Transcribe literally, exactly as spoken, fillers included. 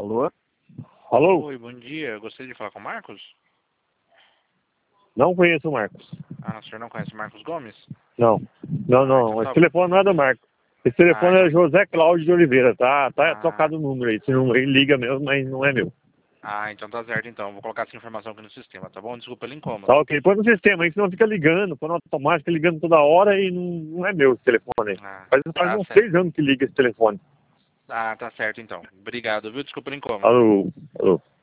Alô? Alô? Oi, bom dia. Eu gostaria de falar com o Marcos? Não conheço o Marcos. Ah, o senhor não conhece o Marcos Gomes? Não. Não, Ah, não. então Esse tá... telefone não é do Marcos. Esse Ah, telefone é então... José Cláudio de Oliveira. Tá, tá Ah, trocado o número aí. Esse número aí liga mesmo, mas não é meu. ah, então tá certo então. Vou colocar essa informação aqui no sistema, tá bom? Desculpa pelo incômodo. Tá ok. Põe no sistema aí, senão fica ligando. Põe no automático, ligando toda hora e não, não é meu esse telefone aí. Ah, Faz, faz tá uns certo. seis anos que liga esse telefone. Ah, tá certo então. Obrigado, viu? Desculpa pelo incômodo. Alô? Alô?